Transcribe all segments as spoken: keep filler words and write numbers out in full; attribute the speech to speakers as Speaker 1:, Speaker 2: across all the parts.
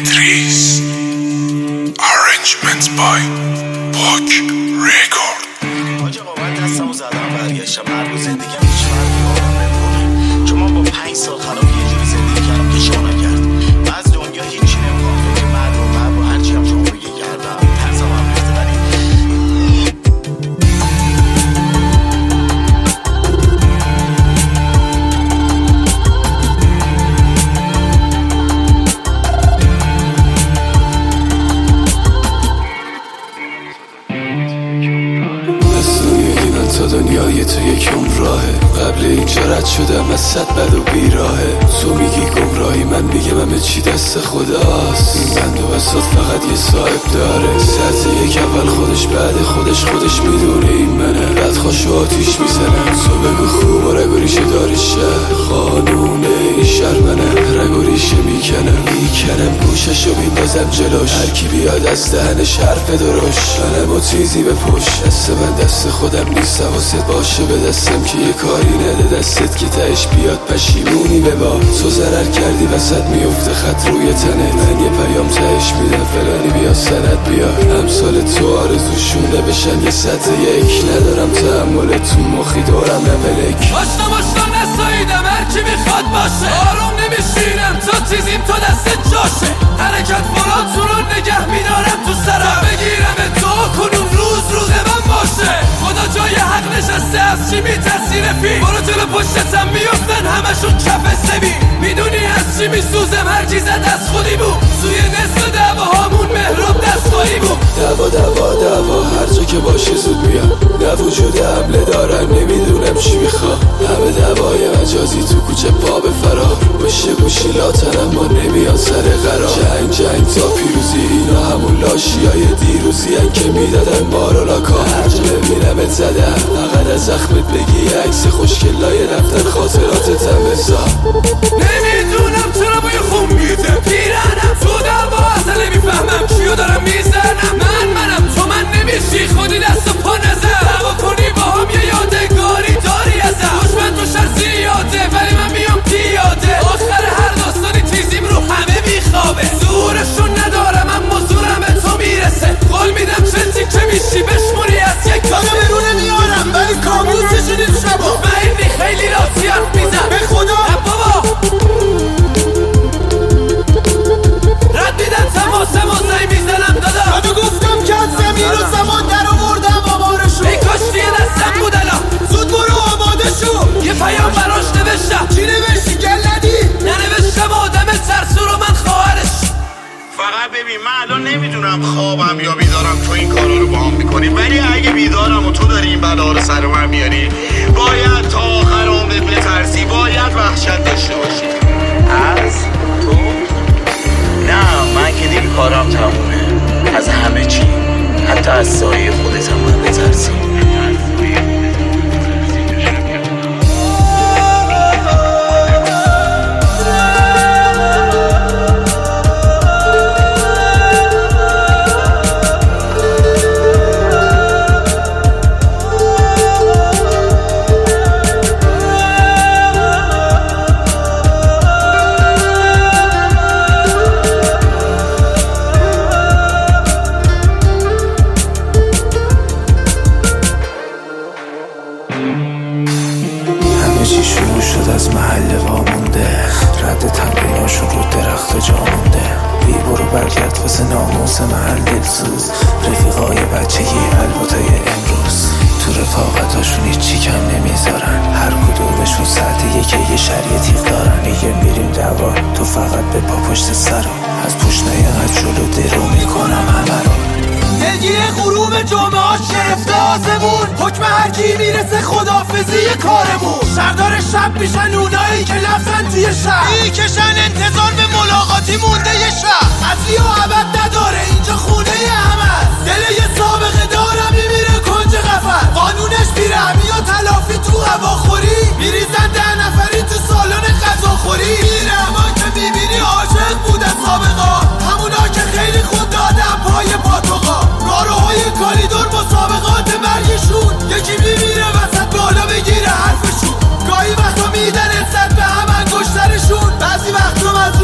Speaker 1: Idris. Arrangements by Book Record.
Speaker 2: آجا با من دستمو زدم برگشتم هر روز زندگیم هیچ فرقی آدم نمیکنه، چون من با پنج سال خراب یه جوری زندگی کردم که شما نکرد. من از دنیا هیچی نمیخوام، فکر مرد و مرد و هرچی هم شما بگه کردم. ترسم هم ریخته ولی
Speaker 3: تا دنیای تو یک راهه. قبل اینجا رد شدم از صد بد و بیراهه. تو میگی گمراهی، من میگم همه چی دست خداست. این بند و بساط فقط یه صاحب داره. سرز یک اول خودش بعد خودش خودش میدونه این منه. بعد خوشو آتیش میزنم. تو بگو خوب و رگ و ریشه داری شهر. قانون این شهر منم. رگ و ریشه میکنم میکنم گوششو میندازم جلوش. هرکی بیاد از دهنش حرف درش. منم و تیزی به پشت. دست من دست خودم نیست، حواست باشه به دستم که یه کاری نده دستت که تهش بیاد پشیمونی ببا. تو ضرر کردی وسط میفته خط روی تنه. من یه پیام تهش میدم فلانی بیا سند بیا. امثال تو آرزوشونه بشن یه سطح یک. ندارم تحمل تو مخی دارم نملک.
Speaker 4: آشنا باشنا نساییدم هرکی میخواد باشه. آروم نمیشینم تو تیزیم تو دست جاشه. حرکت فراتون رو نگه میدارم تو سرم. بگیرم تو کنون روز روز من باشه. خدا جای حق نشسته از چی میترسی رفی. برو جلو پشتتم میفتن همشون کف سبی. میدونی از چی میسوزم هرکی زد از خودی بود. سوی نصف دعوا هامون مهراب دستایی بود.
Speaker 3: دعوا دعوا دعوا هر جا که باشه زود میام. نه وجود حمله دارم نمیدونم چی میخوام. همه دعوای مجازی تو کوچه پا به فرار. بشه گوشی لاتنم ما نمیان سر قرار. جنگ جنگ تا پیروزی اینا همون لاشی های دیروزی هن که میدادن ما رو لاکا. هر جا ببینمت زدم فقط از زخمت بگی عکس خوشگلای دفتر خاطراتتم بذار.
Speaker 4: نمیدونم چرا بوی خون میده پیرنم تو دعوا اصلا نمیفهمم چیو دارم میزنم. من منم تو من نمیشی خودی دست و پا نزن. دعوا کنی با هم یه یادگاری داری ازم. دشمن تو شهر زیاده ولی من میام پیاده. آخر هر داستانی تیزیم رو همه میخوابه. زورشون ندارم اما زورم به تو میرسه. قول میدم چه تیکه میشی بشموری از یک کاسه.
Speaker 2: برونه میارم ولی کابوسشون این شبا.
Speaker 4: مطمئنی خیلی راتی حرف میزن
Speaker 2: به خدا.
Speaker 4: نه بابا رد میدن تماسه مازهی میزنم دادا.
Speaker 2: دادو گفتم که از زمین و زمان در آوردم آمارشو.
Speaker 4: ای کاشتی یه دستم بود الان.
Speaker 2: زود برو آماده شو.
Speaker 4: یه پیام براش نوشتم.
Speaker 2: چی نوشتی گلدی؟
Speaker 4: ننوشتم آدم ترسو رو من خواهرش.
Speaker 5: فقط ببین من الان نمیدونم خوابم یا بیدارم تو این کارا رو با هم میکنی، ولی اگه بیدارم و تو داری این بلا رو سر من میاری باید تا آخر عمرت بترسی، باید وحشت داشته باشی.
Speaker 2: از تو؟ نه من که دیگه کارم تمومه. از همه چی حتی از سایه خودت هم من بترسی.
Speaker 6: چی شروع شد از محل وامونده. رد تمریناشون رو درخت و جا مونده. بی برو برگرد واسه ناموس محل دلسوز. رفیقای بچگی الباتای امروز تو رفاقتاشون هیچی کم نمیذارن. هر کدومشون ساعت یکی یه شریع تیغ دارن. میگه میریم دعوا تو فقط به پا پشت سرم. از پوش نیقد جلو درو میکنم همه رو.
Speaker 2: دلگیر غروب جمعه ها شرفته آسمون. حکم هرکی میرسه خدافزی کارمون. شهردار شب میشن اونایی که لفتن توی شهر. میکشن انتظار به ملاقاتی مونده یه شهر. اصلی و عبد نداره اینجا خونه همه. دل یه سابقه دارم میمیره کنج قفل. قانونش میره یا تلافی تو هواخوری. میریزن ده نفری تو سالن غذاخوری. میره اما که میبینی عاشق بودن سابقا. همونا که خیلی خود دادن پای پاتوقا. راروهای کالیدور مسابقات مرگشون. یکی میمیره وسط بالا بگیره حرفشون. گاهی وقتا میدن انصد به هم انگشترشون. بعضی وقتا از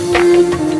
Speaker 3: میکنم.